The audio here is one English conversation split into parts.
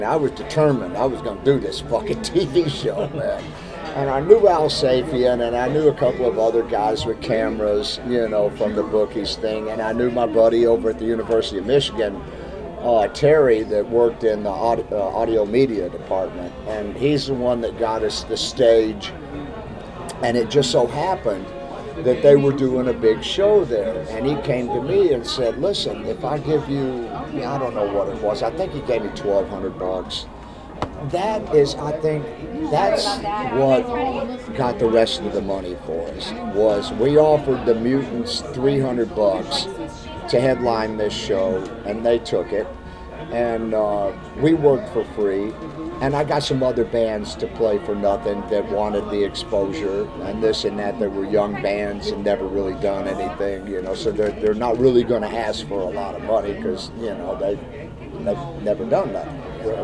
I was determined I was going to do this fucking TV show, man. And I knew Al Safian, and I knew a couple of other guys with cameras, you know, from the bookies thing. And I knew my buddy over at the University of Michigan, Terry, that worked in the audio media department. And he's the one that got us the stage. And it just so happened that they were doing a big show there. And he came to me and said, listen, if I give you, I don't know what it was, I think he gave me $1,200. That is, I think, that's what got the rest of the money for us, was we offered the Mutants $300 to headline this show, and they took it. And we worked for free, and I got some other bands to play for nothing that wanted the exposure and this and that. They were young bands and never really done anything, you know, so they're not really going to ask for a lot of money because, you know, they've never done nothing.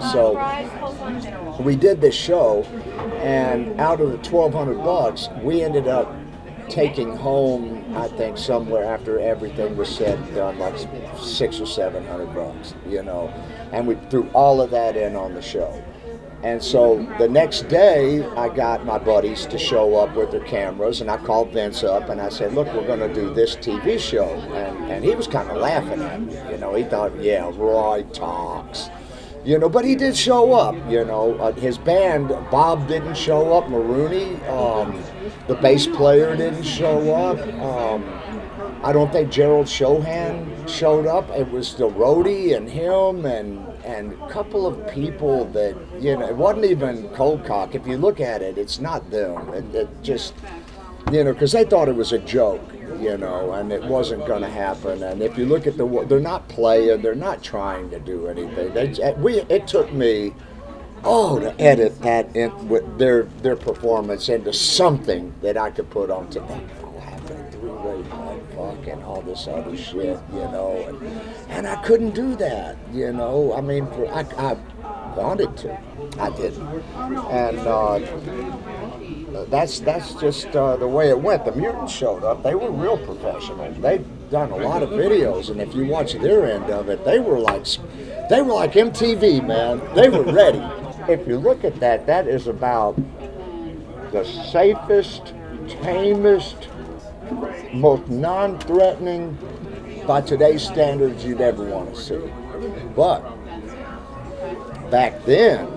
So we did this show, and out of the $1,200, we ended up taking home, I think, somewhere after everything was said and done, like $600 or $700, you know, and we threw all of that in on the show. And so the next day, I got my buddies to show up with their cameras, and I called Vince up and I said, look, we're going to do this TV show. And he was kind of laughing at me, you know, he thought, yeah, Roy talks. You know, but he did show up, you know. His band, Bob didn't show up, Maroney, the bass player didn't show up. I don't think Gerald Shohan showed up. It was the roadie and him and a couple of people that, you know, it wasn't even Cold Cock. If you look at it, it's not them. It just, you know, because they thought it was a joke, you know, and it wasn't going to happen. And if you look at they're not playing, they're not trying to do anything. It took me, to edit that in with their performance into something that I could put on today. Three-way fuck and all this other shit, you know, and I couldn't do that, you know. I mean, I wanted to, I didn't, and that's just the way it went. The Mutants showed up; they were real professional. They'd done a lot of videos, and if you watch their end of it, they were like MTV, man. They were ready. If you look at that, that is about the safest, tamest, most non-threatening, by today's standards, you'd ever want to see. But back then,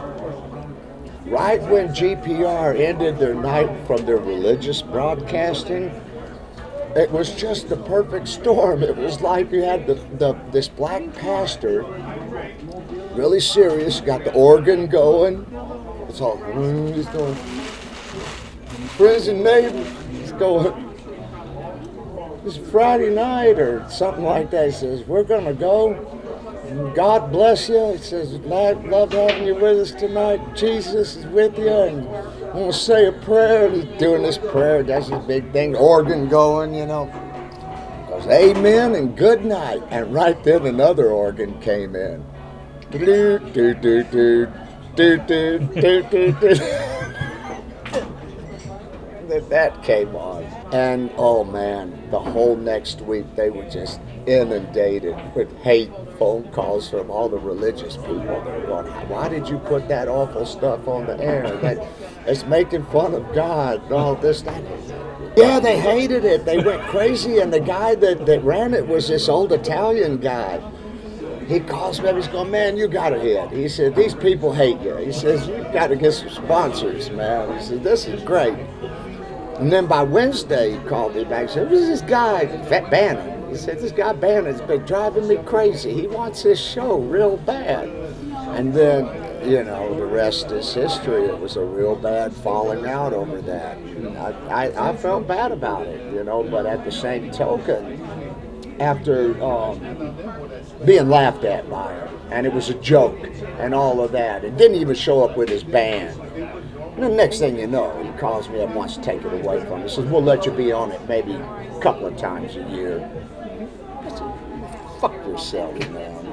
right when GPR ended their night from their religious broadcasting, it was just the perfect storm. It was like you had this black pastor, really serious, got the organ going. It's all, he's going, friends and neighbors, he's going, it's Friday night or something like that. He says, we're going to go. God bless you. He says, love having you with us tonight. Jesus is with you. And I'm going to say a prayer. And he's doing this prayer. That's his big thing. Organ going, you know. Goes, amen and good night. And right then another organ came in. Do, do, do, do, do, do, do, do, do. That came on, and oh man, the whole next week they were just inundated with hate phone calls from all the religious people. They were going, why did you put that awful stuff on the air? It's making fun of God and all this, that. Yeah, they hated it. They went crazy, and the guy that ran it was this old Italian guy. He calls me up, he's going, man, you got a hit. He said, these people hate you. He says, you got to get some sponsors, man. He said, this is great. And then by Wednesday, he called me back and said, who's this guy, Bannon? He said, this guy Bannon's been driving me crazy. He wants this show real bad. And then, you know, the rest is history. It was a real bad falling out over that. I felt bad about it, you know, but at the same token, after being laughed at by him, and it was a joke and all of that, and didn't even show up with his band. And the next thing you know, he calls me up and wants to take it away from me. He says, we'll let you be on it maybe a couple of times a year. I said, fuck yourself, man.